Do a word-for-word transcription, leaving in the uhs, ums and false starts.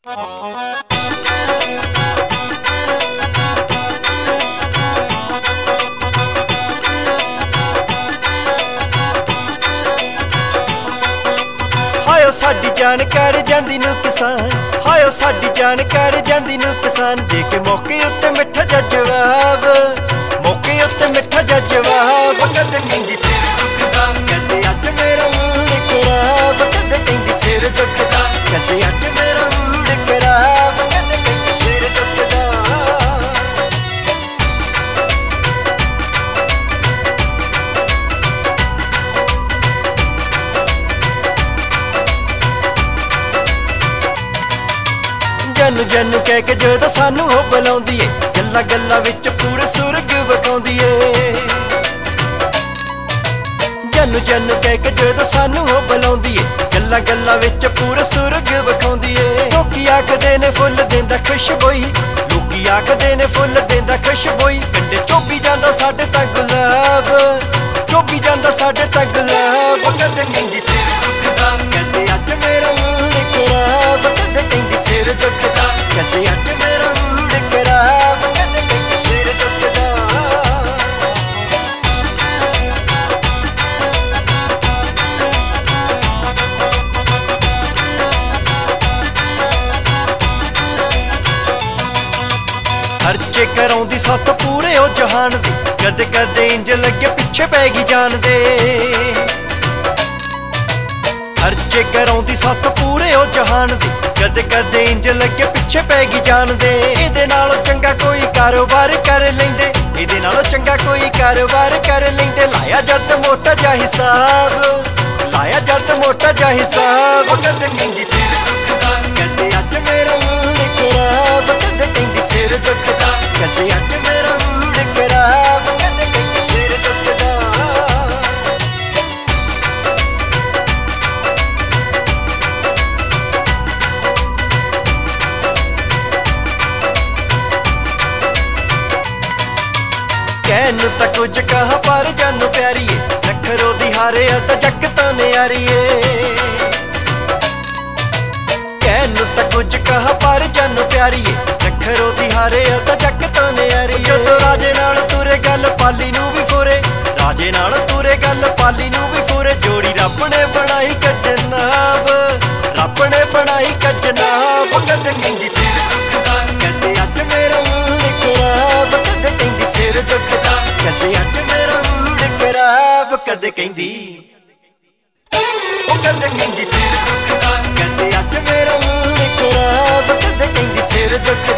Ohio ਸਾਡੀ ਜਾਨ ਕਰ ਜਾਂਦੀ ਨੂੰ ਕਿਸਾਨ, ਹਾਇਓ ਸਾਡੀ ਜਾਨ ਕਰ ਜਾਂਦੀ ਨੂੰ ਕਿਸਾਨ। ਦੇ ਕੇ ਮੌਕੇ ਉੱਤੇ ਮਿੱਠਾ ਜਿਹਾ ਜਵਾਬ, ਮੌਕੇ ਉੱਤੇ ਮਿੱਠਾ ਜਿਹਾ ਜਵਾਬ। ਕਦੇ ਕਹਿੰਦੀ ਸਿਰ ਦੁਖਦਾ, ਕਦੇ ਅੱਜ ਮੇਰਾ ਮੂਡ ਖਰਾਬ। ਕਦੇ ਕਹਿੰਦੀ ਸਿਰ ਦੁਖਦਾ, ਕਦੇ ਅੱਜ ਮੇਰਾ ਮੂਡ ਖਰਾਬ। ਕਦੇ ਕਹਿੰਦੀ ਸਿਰ ਦੁਖਦਾ। ਜਨ ਜਨ ਕਹਿ ਕੇ ਜਦੋਂ ਸਾਨੂੰ ਉਹ ਬੁਲਾਉਂਦੀ ਏ, ਗੱਲਾਂ ਗੱਲਾਂ ਵਿੱਚ ਪੂਰੇ ਸੁਰਗ ਵਿਖਾਉਂਦੀ ਏ। ਜਨ ਜਨ ਕਹਿ ਕੇ ਜਦੋਂ ਸਾਨੂੰ ਉਹ ਬੁਲਾਉਂਦੀ ਏ, ਗੱਲਾਂ ਗੱਲਾਂ ਵਿੱਚ ਪੂਰੇ ਸੁਰਗ ਵਿਖਾਉਂਦੀ ਏ। ਲੋਕੀ ਆਖਦੇ ਨੇ ਫੁੱਲ ਦਿੰਦਾ ਖੁਸ਼ਬੋਈ, ਲੋਕੀ ਆਖਦੇ ਨੇ ਫੁੱਲ ਦਿੰਦਾ ਖੁਸ਼ਬੋਈ। ਕੰਡੇ ਚੋਬੀ ਜਾਂਦਾ ਸਾਡੇ ਤਾਂ ਗੁਲਾਬ, ਚੋਬੀ ਜਾਂਦਾ ਸਾਡੇ ਤਾਂ ਗੁਲਾਬ। ਕਦੇ ਕਹਿੰਦੀ ਸਿਰ ਦੁਖਦਾ, ਕਦੇ ਅੱਜ ਮੇਰਾ ਮੂਡ ਖਰਾਬ। ਕਦੇ ਕਹਿੰਦੀ ਸਿਰ ਦੁਖਦਾ, ਕਦੇ ਅੱਜ ਮੇਰਾ ਮੂਡ ਖਰਾਬ। ਕਦੇ ਕਹਿੰਦੀ ਸਿਰ ਦੁਖਦਾ। ਖਰਚੇ ਕਰਾਉਂਦੀ ਸੱਤ ਪੂਰੇ ਉਹ ਜਹਾਨ ਦੇ, ਕਦੇ ਕਦੇ ਇੰਜ ਲੱਗੇ ਪਿੱਛੇ ਪੈ ਗਈ ਜਾਨ ਦੇ। ਖਰਚੇ ਕਰਾਉਂਦੀ ਸੱਤ ਪੂਰੇ ਉਹ ਜਹਾਨ ਦੇ, ਕਦੇ ਕਦੇ ਇੰਜ ਲੱਗੇ ਪਿੱਛੇ ਪੈ ਗਈ ਜਾਨ ਦੇ। ਇਹਦੇ ਨਾਲੋਂ ਚੰਗਾ ਕੋਈ ਕਾਰੋਬਾਰ ਕਰ ਲੈਂਦੇ, ਇਹਦੇ ਨਾਲੋਂ ਚੰਗਾ ਕੋਈ ਕਾਰੋਬਾਰ ਕਰ ਲੈਂਦੇ। ਲਾਇਆ ਜਦ ਮੋਟਾ ਜਿਹਾ ਹਿਸਾਬ, ਲਾਇਆ ਜਦ ਮੋਟਾ ਜਿਹਾ ਹਿਸਾਬ। ਕਦੇ ਕਹਿੰਦੀ ਸਿਰ ਦੁਖਦਾ, ਕਦੇ ਅੱਜ ਮੇਰਾ ਮੂਡ ਖਰਾਬ। ਕਦੇ ਕਹਿੰਦੀ ਸਿਰ ਦੁਖਦਾ, ਕਦੇ ਅੱਜ ਮੇਰਾ ਮੂਡ ਖਰਾਬ। ਕਦੇ ਕਹਿੰਦੀ ਸਿਰ ਦੁਖਦਾ। ਕਹਿਣ ਨੂੰ ਤਾਂ ਕੁਝ ਕਹਾਂ ਪਰ ਜਾਨੂੰ ਪਿਆਰੀਏ, ਨਖਰੋ ਦੀ ਹਾਰਿਆ ਤਾਂ ਜੱਗ ਤੋਂ ਨਿਆਰੀਏ। ਕਹਿਣ ਨੂੰ ਤਾਂ ਕੁਝ ਕਹਾਂ ਪਰ ਜਾਨੂੰ ਪਿਆਰੀਏ, ਨਖਰੋ ਦੀ ਹਾਰਿਆ ਤਾਂ ਜੱਗ ਤੋਂ ਨਿਆਰੀਏ। ਜਦੋਂ ਰਾਜੇ ਨਾਲ ਤੁਰੇ ਗੱਲ ਪਾਲੀ ਨੂੰ ਵੀ ਫੋਰੇ, ਰਾਜੇ ਨਾਲ ਤੁਰੇ ਗੱਲ ਪਾਲੀ ਨੂੰ ਵੀ ਫੋਰੇ। ਜੋੜੀ ਰੱਬ ਨੇ ਬਣਾਈ ਕਜਨਾਬ, ਰੱਬ ਨੇ ਬਣਾਈ ਕਜਨਾਬ। ਕਦੇ ਕਹਿੰਦੀ ਸਿਰ ਦੁਖਦਾ, ਕਦੇ ਅੱਜ ਮੇਰਾ ਮੂਡ ਖਰਾਬ। ਕਦੇ ਕਹਿੰਦੀ ਸਿਰ ਦੁਖਦਾ, ਕਦੇ ਅੱਜ ਮੇਰਾ ਮੂਡ ਖਰਾਬ। ਕਦੇ ਕਹਿੰਦੀ ਉਹ ਕਦੇ ਕਹਿੰਦੀ ਸਿਰ ਦੁਖਦਾ, ਕਦੇ ਅੱਜ ਮੇਰਾ ਮੂਡ ਖਰਾਬ। ਕਦੇ ਕਹਿੰਦੀ ਸਿਰ ਦੁਖਦਾ।